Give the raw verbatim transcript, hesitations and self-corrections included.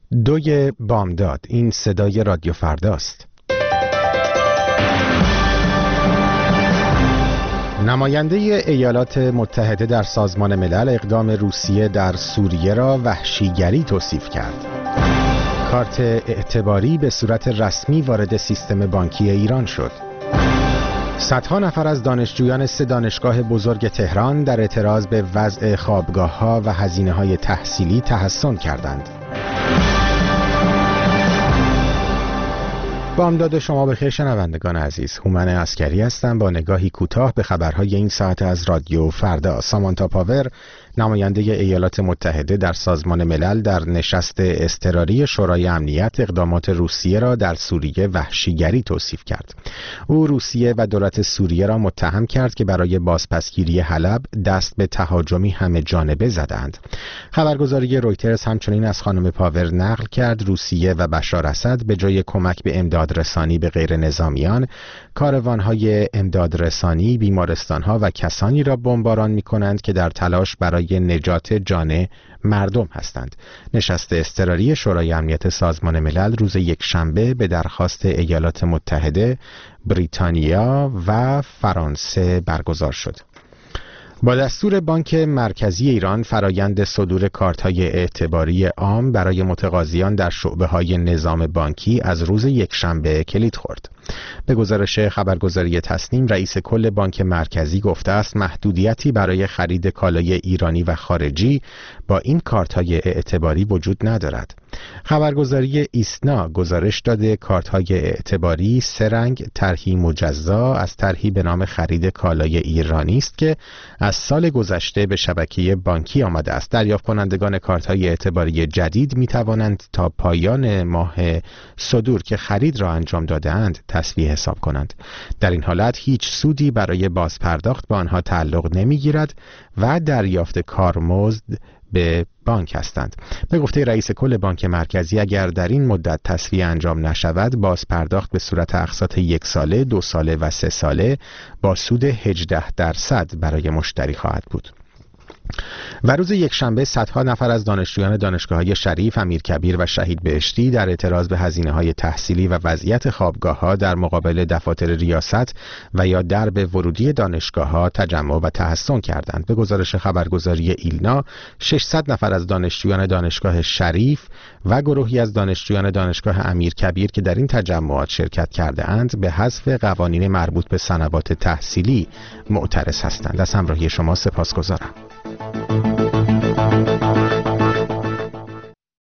دوی بامداد، این صدای رادیو فرداست. نماینده ایالات متحده در سازمان ملل اقدام روسیه در سوریه را وحشیگری توصیف کرد. کارت اعتباری به صورت رسمی وارد سیستم بانکی ایران شد. صدها نفر از دانشجویان سه دانشگاه بزرگ تهران در اعتراض به وضع خوابگاه‌ها و هزینه‌های تحصیلی تحسن کردند. بامداد شما بخیر شنوندگان عزیز. هومن عسکری هستم با نگاهی کوتاه به خبرهای این ساعت از رادیو فردا. سامانتا پاور، نماینده ایالات متحده در سازمان ملل، در نشست اضطراری شورای امنیت اقدامات روسیه را در سوریه وحشیگری توصیف کرد. او روسیه و دولت سوریه را متهم کرد که برای بازپسگیری حلب دست به تهاجمی همه جانبه زدند. خبرگزاری رویترز همچنین از خانم پاور نقل کرد روسیه و بشار اسد به جای کمک به امداد رسانی به غیر نظامیان، کاروان‌های امداد رسانی، بیمارستان‌ها و کسانی را بمباران می‌کنند که در تلاش برای نجات جان مردم هستند. نشست اضطراری شورای امنیت سازمان ملل روز یکشنبه به درخواست ایالات متحده، بریتانیا و فرانسه برگزار شد. با دستور بانک مرکزی ایران، فرایند صدور کارت‌های اعتباری عام برای متقاضیان در شعبه‌های نظام بانکی از روز یکشنبه کلید خورد. به گزارش خبرگزاری تصنیم، رئیس کل بانک مرکزی گفته است محدودیتی برای خرید کالای ایرانی و خارجی با این کارت‌های اعتباری وجود ندارد. خبرگزاری ایسنا گزارش داده کارت‌های اعتباری سه رنگ طرحی مجزا از طرحی به نام خرید کالای ایرانی است که از سال گذشته به شبکه بانکی آمده است. دریافت کنندگان کارت‌های اعتباری جدید می توانند تا پایان ماه صدور که خرید را انجام داده‌اند تسویه حساب کنند. در این حالت هیچ سودی برای بازپرداخت به آنها تعلق نمی‌گیرد و دریافت کارمزد به بانک هستند. به گفته رئیس کل بانک مرکزی، اگر در این مدت تسویه انجام نشود، باز پرداخت به صورت اقساط یک ساله، دو ساله و سه ساله با سود هجده درصد برای مشتری خواهد بود. و روز یکشنبه صدها نفر از دانشجویان دانشگاه‌های شریف، امیرکبیر و شهید بهشتی در اعتراض به هزینه‌های تحصیلی و وضعیت خوابگاه‌ها در مقابل دفاتر ریاست و یا درب ورودی دانشگاه‌ها تجمع و تحصن کردند. به گزارش خبرگزاری ایلنا، ششصد نفر از دانشجویان دانشگاه شریف و گروهی از دانشجویان دانشگاه امیرکبیر که در این تجمعات شرکت کرده اند به حذف قوانین مربوط به سنوات تحصیلی معترض هستند. از همراهی شما سپاسگزارم.